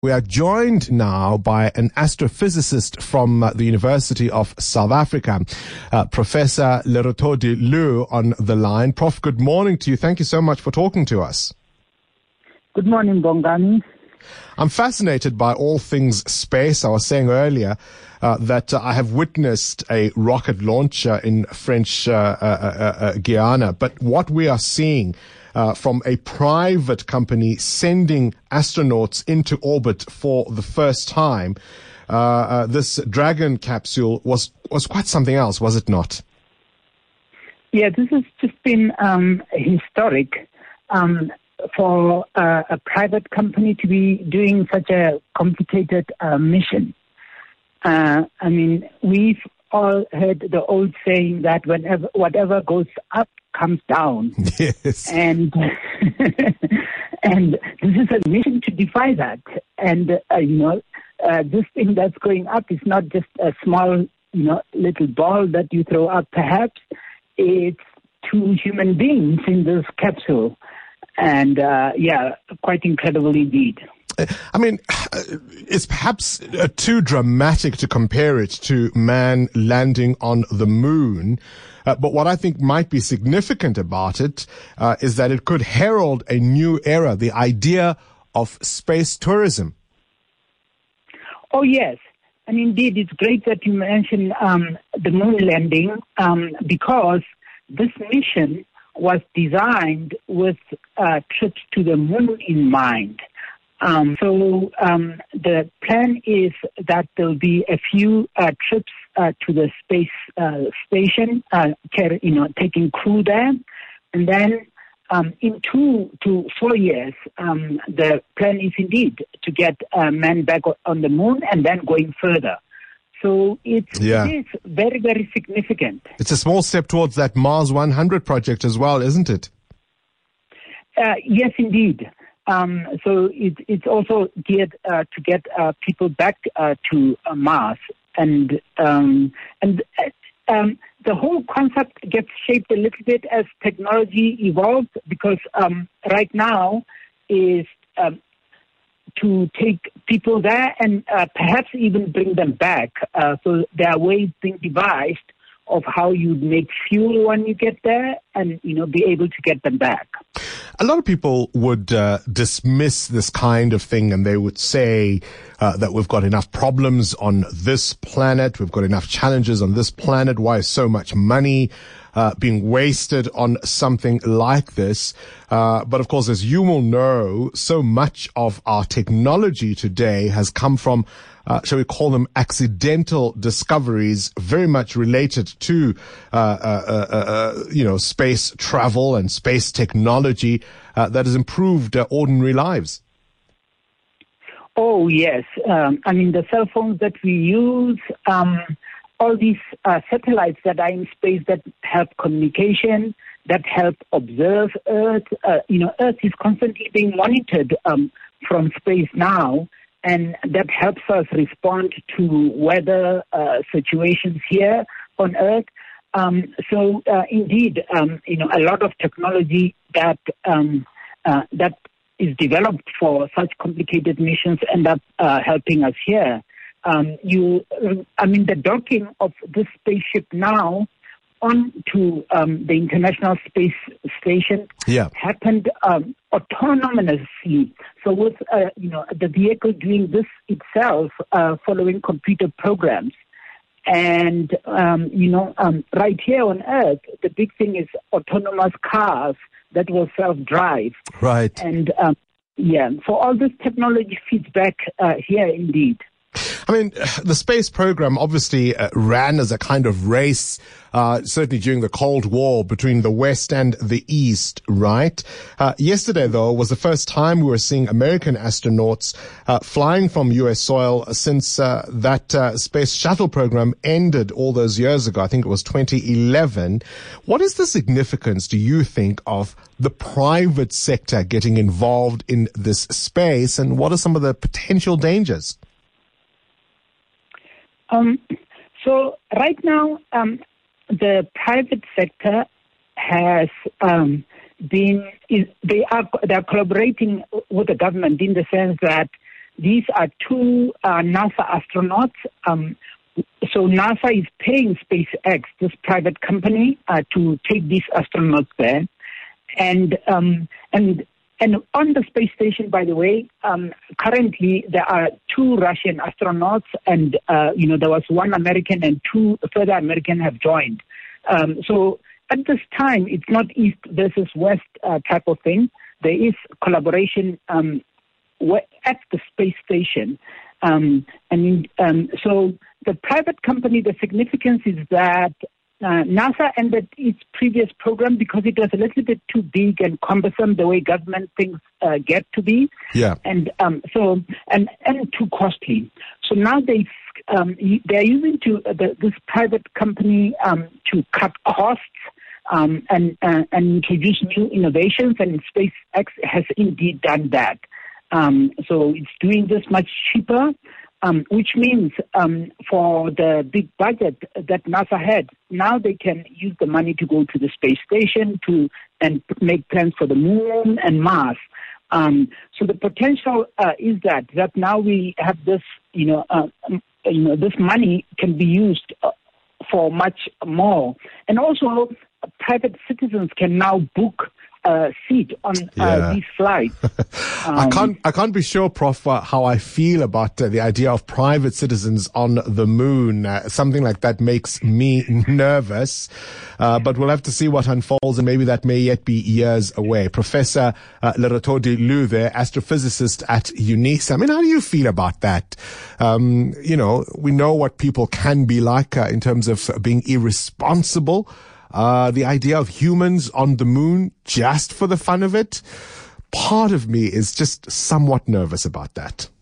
We are joined now by an astrophysicist from the University of South Africa, Professor Lerotodi Leeuw on the line. Prof, good morning to you. Thank you so much for talking to us. Good morning, Bongani. I'm fascinated by all things space. I was saying earlier that I have witnessed a rocket launch in French Guiana, but what we are seeing from a private company sending astronauts into orbit for the first time, this Dragon capsule was quite something else, was it not? Yeah, this has just been historic for a private company to be doing such a complicated mission. I mean, we've all heard the old saying that whatever goes up comes down. Yes. And and this is a mission to defy that. And this thing that's going up is not just a small, little ball that you throw up. Perhaps it's two human beings in this capsule. And quite incredible indeed. I mean, it's perhaps too dramatic to compare it to man landing on the moon. But what I think might be significant about it is that it could herald a new era, the idea of space tourism. Oh, yes. And indeed, it's great that you mentioned the moon landing because this mission was designed with trips to the moon in mind. So the plan is that there'll be a few trips to the space station, taking crew there. And then in 2 to 4 years, the plan is indeed to get men back on the moon and then going further. So it is very, very significant. It's a small step towards that Mars 100 project as well, isn't it? Yes, indeed. So it's also geared to get people back to Mars, and the whole concept gets shaped a little bit as technology evolves. Because right now is to take people there and perhaps even bring them back. So there are ways being devised of how you make fuel when you get there and, be able to get them back. A lot of people would dismiss this kind of thing, and they would say that we've got enough problems on this planet, we've got enough challenges on this planet. Why is so much money being wasted on something like this? But of course, as you will know, so much of our technology today has come from shall we call them accidental discoveries, very much related to, space travel and space technology that has improved ordinary lives. Oh, yes. The cell phones that we use, all these satellites that are in space that help communication, that help observe Earth. Earth is constantly being monitored from space now. And that helps us respond to weather situations here on Earth. Indeed, a lot of technology that is developed for such complicated missions end up helping us here. The docking of this spaceship now onto the International Space Station happened autonomously. So with the vehicle doing this itself, following computer programs, and right here on Earth, the big thing is autonomous cars that will self-drive. Right. And so all this technology feeds back here indeed. I mean, the space program obviously ran as a kind of race, certainly during the Cold War between the West and the East, right? Yesterday, though, was the first time we were seeing American astronauts flying from U.S. soil since that space shuttle program ended all those years ago. I think it was 2011. What is the significance, do you think, of the private sector getting involved in this space, and what are some of the potential dangers? So right now, the private sector has they are collaborating with the government in the sense that these are two NASA astronauts. So NASA is paying SpaceX, this private company, to take these astronauts there. And on the space station, by the way, currently there are two Russian astronauts, and there was one American and two further American have joined. So at this time, it's not East versus West type of thing. There is collaboration at the space station. So the private company, the significance is that NASA ended its previous program because it was a little bit too big and cumbersome the way government things get to be. Yeah. And too costly. So now they're using this private company to cut costs and introduce new innovations, and SpaceX has indeed done that. So it's doing this much cheaper, which means for the big budget that NASA had, now they can use the money to go to the space station and make plans for the moon and Mars. So the potential is that now we have this, this money can be used for much more, and also private citizens can now book a seat on these flights. I can't be sure, Prof, how I feel about the idea of private citizens on the moon. Something like that makes me nervous, but we'll have to see what unfolds, and maybe that may yet be years away. Professor Lerato de Lou there, astrophysicist at UNISA. I mean, how do you feel about that? We know what people can be like in terms of being irresponsible. The idea of humans on the moon just for the fun of it, part of me is just somewhat nervous about that.